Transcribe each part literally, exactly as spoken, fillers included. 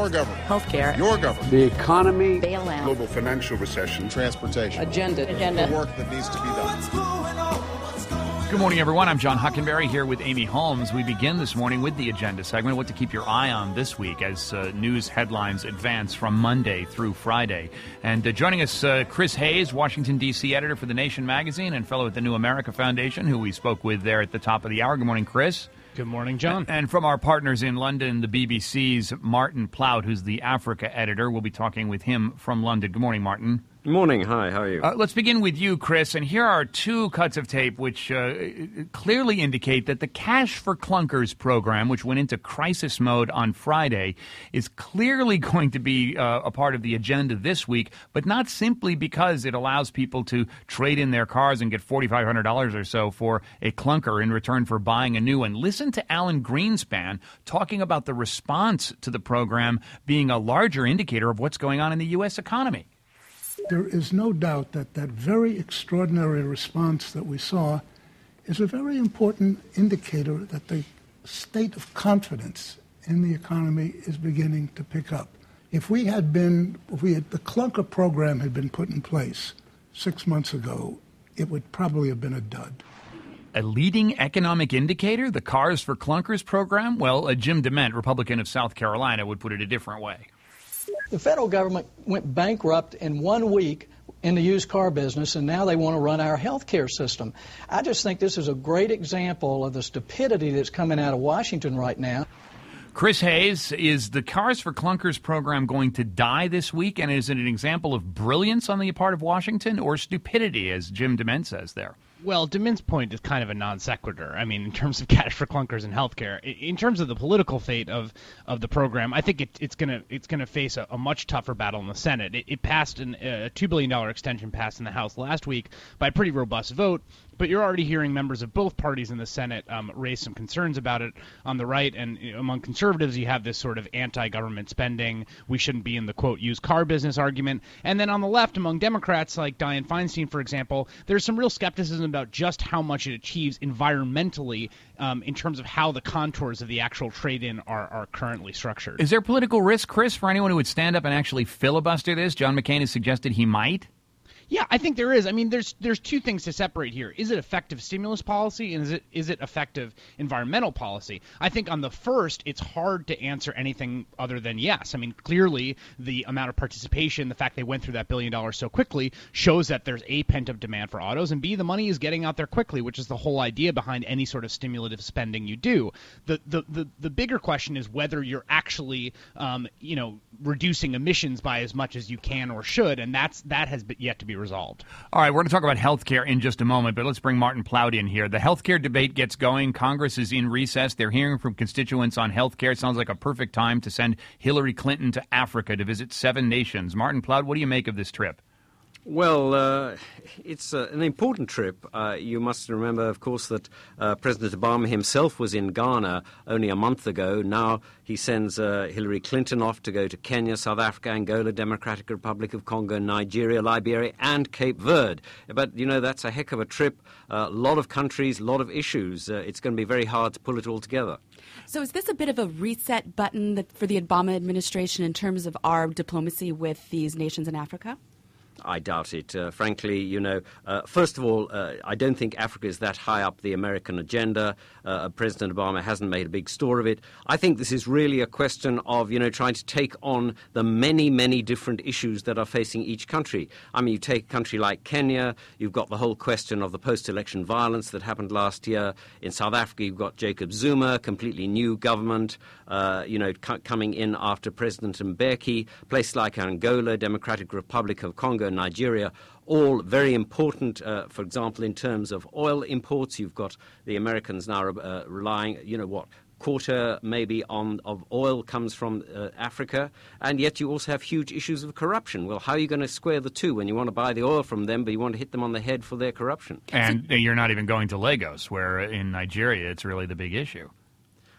Our government. Healthcare. Your government. The economy. Bailout. Global financial recession. Transportation. Agenda. Agenda. The work that needs to be done. Good morning, everyone. I'm John Huckenberry here with Amy Holmes. We begin this morning with the agenda segment, what to keep your eye on this week as uh, news headlines advance from Monday through Friday. And uh, joining us, uh, Chris Hayes, Washington, D C editor for The Nation magazine and fellow at the New America Foundation, who we spoke with there at the top of the hour. Good morning, Chris. Good morning, John. And from our partners in London, the B B C's Martin Plaut, who's the Africa editor. We'll be talking with him from London. Good morning, Martin. Good morning. Hi, how are you? Uh, let's begin with you, Chris. And here are two cuts of tape which uh, clearly indicate that the Cash for Clunkers program, which went into crisis mode on Friday, is clearly going to be uh, a part of the agenda this week, but not simply because it allows people to trade in their cars and get four thousand five hundred dollars or so for a clunker in return for buying a new one. Listen to Alan Greenspan talking about the response to the program being a larger indicator of what's going on in the U S economy. There is no doubt that that very extraordinary response that we saw is a very important indicator that the state of confidence in the economy is beginning to pick up. If we had been, if we had, the clunker program had been put in place six months ago, it would probably have been a dud. A leading economic indicator, the Cars for Clunkers program? Well, uh, Jim DeMint, Republican of South Carolina, would put it a different way. The federal government went bankrupt in one week in the used car business, and now they want to run our health care system. I just think this is a great example of the stupidity that's coming out of Washington right now. Chris Hayes, is the Cars for Clunkers program going to die this week, and is it an example of brilliance on the part of Washington or stupidity, as Jim DeMint says there? Well, DeMint's point is kind of a non sequitur. I mean, in terms of Cash for Clunkers and healthcare, in terms of the political fate of, of the program, I think it, it's gonna it's gonna face a, a much tougher battle in the Senate. It, it passed an, a two billion dollars extension passed in the House last week by a pretty robust vote. But you're already hearing members of both parties in the Senate um, raise some concerns about it on the right. And you know, among conservatives, you have this sort of anti-government spending, we shouldn't be in the, quote, used car business argument. And then on the left, among Democrats like Dianne Feinstein, for example, there's some real skepticism about just how much it achieves environmentally um, in terms of how the contours of the actual trade-in are, are currently structured. Is there political risk, Chris, for anyone who would stand up and actually filibuster this? John McCain has suggested he might. Yeah, I think there is. I mean, there's there's two things to separate here. Is it effective stimulus policy, and is it is it effective environmental policy? I think on the first, it's hard to answer anything other than yes. I mean, clearly the amount of participation, the fact they went through that billion dollars so quickly, shows that there's A, pent-up demand for autos, and B, the money is getting out there quickly, which is the whole idea behind any sort of stimulative spending you do. The the the, the bigger question is whether you're actually, um, you know, reducing emissions by as much as you can or should, and that's that has yet to be resolved. All right, we're going to talk about health care in just a moment, but let's bring Martin Plaut in here. The health care debate gets going. Congress is in recess. They're hearing from constituents on health care. It sounds like a perfect time to send Hillary Clinton to Africa to visit seven nations. Martin Plaut, what do you make of this trip? Well, uh, it's uh, an important trip. Uh, you must remember, of course, that uh, President Obama himself was in Ghana only a month ago. Now he sends uh, Hillary Clinton off to go to Kenya, South Africa, Angola, Democratic Republic of Congo, Nigeria, Liberia, and Cape Verde. But, you know, that's a heck of a trip. A uh, lot of countries, a lot of issues. Uh, it's going to be very hard to pull it all together. So is this a bit of a reset button that, for the Obama administration in terms of our diplomacy with these nations in Africa? I doubt it. Uh, frankly, you know, uh, first of all, uh, I don't think Africa is that high up the American agenda. Uh, President Obama hasn't made a big store of it. I think this is really a question of, you know, trying to take on the many, many different issues that are facing each country. I mean, you take a country like Kenya, you've got the whole question of the post-election violence that happened last year. In South Africa, you've got Jacob Zuma, completely new government, uh, you know, c- coming in after President Mbeki. Places like Angola, Democratic Republic of Congo, Nigeria, all very important, uh, for example, in terms of oil imports. You've got the Americans now uh, relying, you know what, quarter maybe on of oil comes from uh, Africa, and yet you also have huge issues of corruption. Well, how are you going to square the two when you want to buy the oil from them, but you want to hit them on the head for their corruption? And you're not even going to Lagos, where in Nigeria it's really the big issue.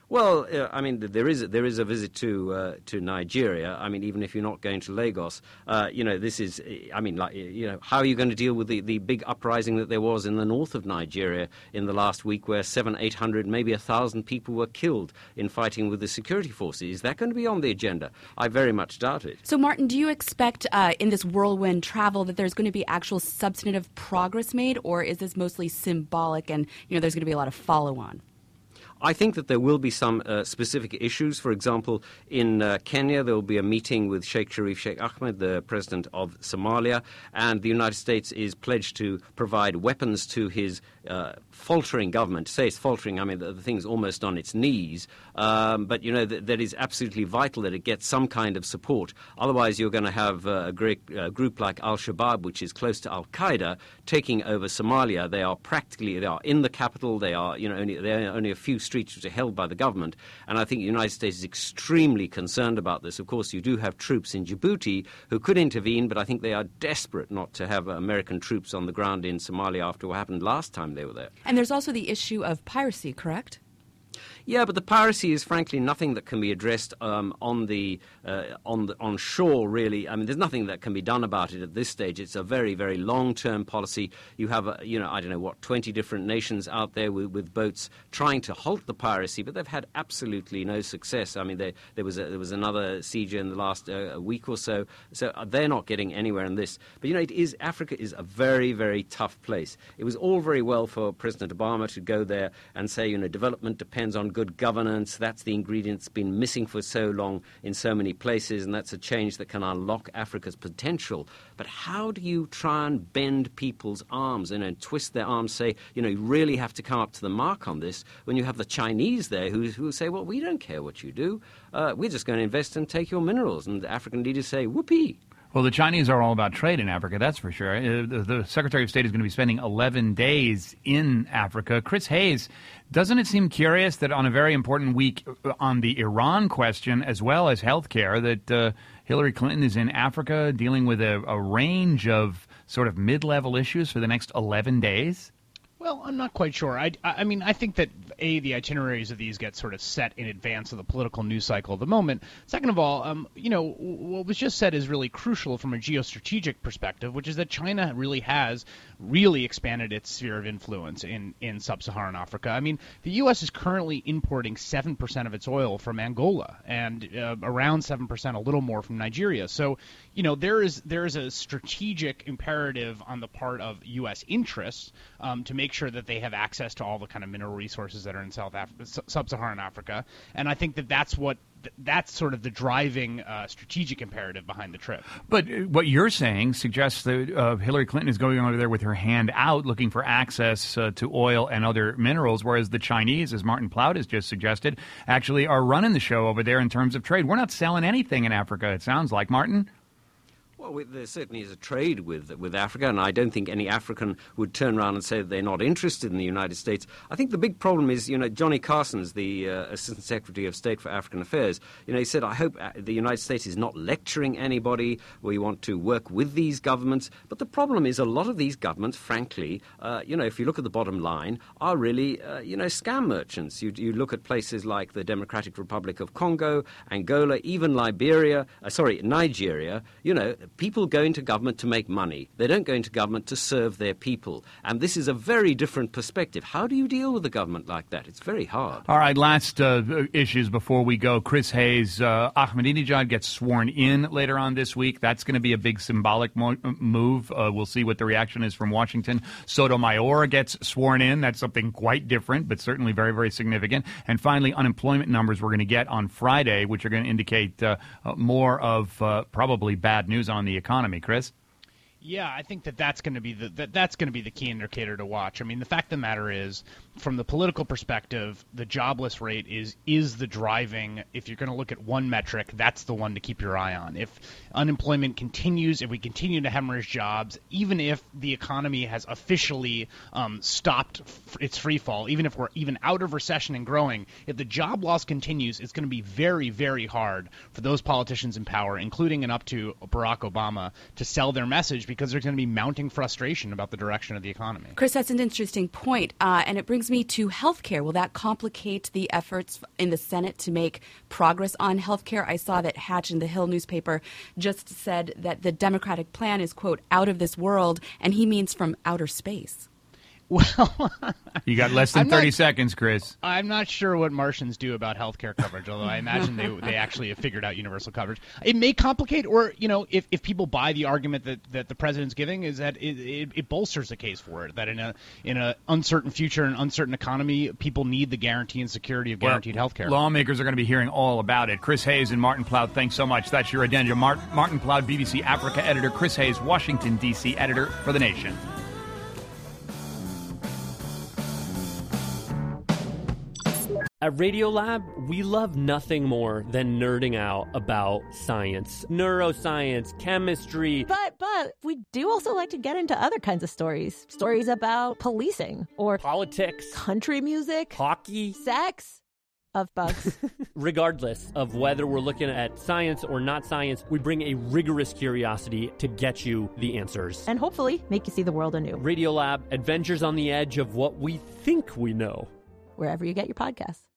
Well, uh, I mean, there is there is a visit to uh, to Nigeria. I mean, even if you're not going to Lagos, uh, you know, this is. I mean, like, you know, how are you going to deal with the, the big uprising that there was in the north of Nigeria in the last week, where seven, eight hundred, maybe a thousand people were killed in fighting with the security forces? Is that going to be on the agenda? I very much doubt it. So, Martin, do you expect uh, in this whirlwind travel that there's going to be actual substantive progress made, or is this mostly symbolic and, you know, there's going to be a lot of follow-on? I think that there will be some uh, specific issues. For example, in uh, Kenya, there will be a meeting with Sheikh Sharif Sheikh Ahmed, the president of Somalia, and the United States is pledged to provide weapons to his uh, faltering government. To say it's faltering, I mean, the, the thing's almost on its knees. Um, but, you know, th- that is absolutely vital that it gets some kind of support. Otherwise, you're going to have uh, a great uh, group like Al-Shabaab, which is close to Al-Qaeda, taking over Somalia. They are practically, they are in the capital. They are, you know, only, they're only a few streets which are held by the government. And I think the United States is extremely concerned about this. Of course, you do have troops in Djibouti who could intervene, but I think they are desperate not to have American troops on the ground in Somalia after what happened last time they were there. And there's also the issue of piracy, correct? Yeah, but the piracy is frankly nothing that can be addressed um, on the uh, on the, on shore. Really, I mean, there's nothing that can be done about it at this stage. It's a very, very long-term policy. You have, a, you know, I don't know what, twenty different nations out there with, with boats trying to halt the piracy, but they've had absolutely no success. I mean, they, there was a, there was another siege in the last uh, week or so, so they're not getting anywhere in this. But you know, it is Africa is a very, very tough place. It was all very well for President Obama to go there and say, you know, development depends on good governance. That's the ingredient that's been missing for so long in so many places, and that's a change that can unlock Africa's potential. But how do you try and bend people's arms and, and twist their arms, say, you know, you really have to come up to the mark on this, when you have the Chinese there who, who say, well, we don't care what you do. Uh, we're just going to invest and take your minerals. And the African leaders say, whoopee. Well, the Chinese are all about trade in Africa, that's for sure. Uh, the, the Secretary of State is going to be spending eleven days in Africa. Chris Hayes, doesn't it seem curious that on a very important week on the Iran question as well as health care, that uh, Hillary Clinton is in Africa dealing with a, a range of sort of mid-level issues for the next eleven days? Well, I'm not quite sure. I, I mean, I think that, A, the itineraries of these get sort of set in advance of the political news cycle of the moment. Second of all, um, you know, what was just said is really crucial from a geostrategic perspective, which is that China really has really expanded its sphere of influence in, in sub-Saharan Africa. I mean, the U S is currently importing seven percent of its oil from Angola and uh, around seven percent, a little more, from Nigeria. So, you know, there is there is a strategic imperative on the part of U S interests um, to make sure that they have access to all the kind of mineral resources that are in South Africa, sub-Saharan Africa. And I think that that's what that's sort of the driving uh, strategic imperative behind the trip. But what you're saying suggests that uh, Hillary Clinton is going over there with her hand out looking for access uh, to oil and other minerals, whereas the Chinese, as Martin Plaut has just suggested, actually are running the show over there in terms of trade. We're not selling anything in Africa, it sounds like. Martin? Well, there certainly is a trade with with Africa, and I don't think any African would turn around and say that they're not interested in the United States. I think the big problem is, you know, Johnny Carson's the uh, Assistant Secretary of State for African Affairs. You know, he said, I hope the United States is not lecturing anybody. We want to work with these governments. But the problem is a lot of these governments, frankly, uh, you know, if you look at the bottom line, are really, uh, you know, scam merchants. You, you look at places like the Democratic Republic of Congo, Angola, even Liberia, uh, sorry, Nigeria, you know, people go into government to make money. They don't go into government to serve their people. And this is a very different perspective. How do you deal with a government like that? It's very hard. All right, last uh, issues before we go. Chris Hayes, uh, Ahmadinejad gets sworn in later on this week. That's going to be a big symbolic mo- move. Uh, we'll see what the reaction is from Washington. Sotomayor gets sworn in. That's something quite different, but certainly very, very significant. And finally, unemployment numbers we're going to get on Friday, which are going to indicate uh, uh, more of uh, probably bad news on the economy. Chris? Yeah, I think that that's going to be the that, that's going to be the key indicator to watch. I mean, the fact of the matter is, from the political perspective, the jobless rate is is the driving. If you're going to look at one metric, that's the one to keep your eye on. If unemployment continues, if we continue to hemorrhage jobs, even if the economy has officially um, stopped f- its free fall, even if we're even out of recession and growing, if the job loss continues, it's going to be very, very hard for those politicians in power, including and up to Barack Obama, to sell their message. Because because there's going to be mounting frustration about the direction of the economy. Chris, that's an interesting point, uh, and it brings me to healthcare. Will that complicate the efforts in the Senate to make progress on healthcare? I saw that Hatch in the Hill newspaper just said that the Democratic plan is, quote, out of this world, and he means from outer space. Well, you got less than I'm thirty not, seconds, Chris. I'm not sure what Martians do about healthcare coverage, although I imagine they they actually have figured out universal coverage. It may complicate, or you know, if, if people buy the argument that, that the president's giving, is that it, it, it bolsters the case for it. That in a in a uncertain future and uncertain economy, people need the guarantee and security of guaranteed well, healthcare. Lawmakers are going to be hearing all about it. Chris Hayes and Martin Ploud, thanks so much. That's your agenda. Mart- Martin Ploud, B B C Africa editor. Chris Hayes, Washington, D C editor for The Nation. At Radiolab, we love nothing more than nerding out about science, neuroscience, chemistry. But, but, we do also like to get into other kinds of stories. Stories about policing or politics, country music, hockey, sex, of bugs. Regardless of whether we're looking at science or not science, we bring a rigorous curiosity to get you the answers. And hopefully make you see the world anew. Radiolab, adventures on the edge of what we think we know. Wherever you get your podcasts.